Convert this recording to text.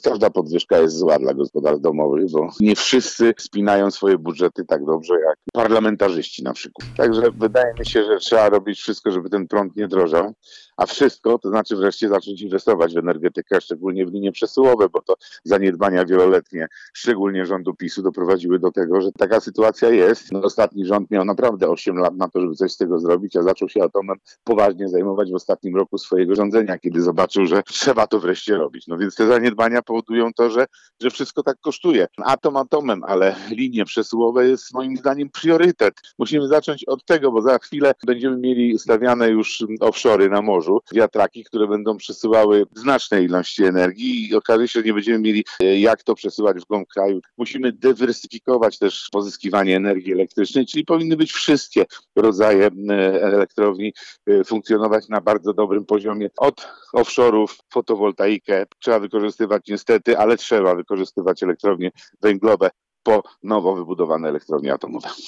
Każda podwyżka jest zła dla gospodarstw domowych, bo nie wszyscy spinają swoje budżety tak dobrze jak parlamentarzyści na przykład. Także wydaje mi się, że trzeba robić wszystko, żeby ten prąd nie drożał, a wszystko to znaczy wreszcie zacząć inwestować w energetykę, szczególnie w linie przesyłowe, bo to zaniedbania wieloletnie, szczególnie rządu PiS-u, doprowadziły do tego, że taka sytuacja jest. No, ostatni rząd miał naprawdę 8 lat na to, żeby coś z tego zrobić, a zaczął się atomem poważnie zajmować w ostatnim roku swojego rządzenia, kiedy zobaczył, że trzeba to wreszcie robić. No więc te zaniedbania powodują to, że wszystko tak kosztuje. Atom atomem, ale linie przesyłowe jest moim zdaniem priorytet. Musimy zacząć od tego, bo za chwilę będziemy mieli stawiane już offshore'y na morzu, wiatraki, które będą przesyłały znaczne ilości energii i okaże się, że nie będziemy mieli jak to przesyłać w głąb kraju. Musimy dywersyfikować też pozyskiwanie energii elektrycznej, czyli powinny być wszystkie rodzaje elektrowni funkcjonować na bardzo dobrym poziomie. Od offshore'ów, fotowoltaikę trzeba wykorzystywać niestety, ale trzeba wykorzystywać elektrownie węglowe po nowo wybudowane elektrownie atomowe.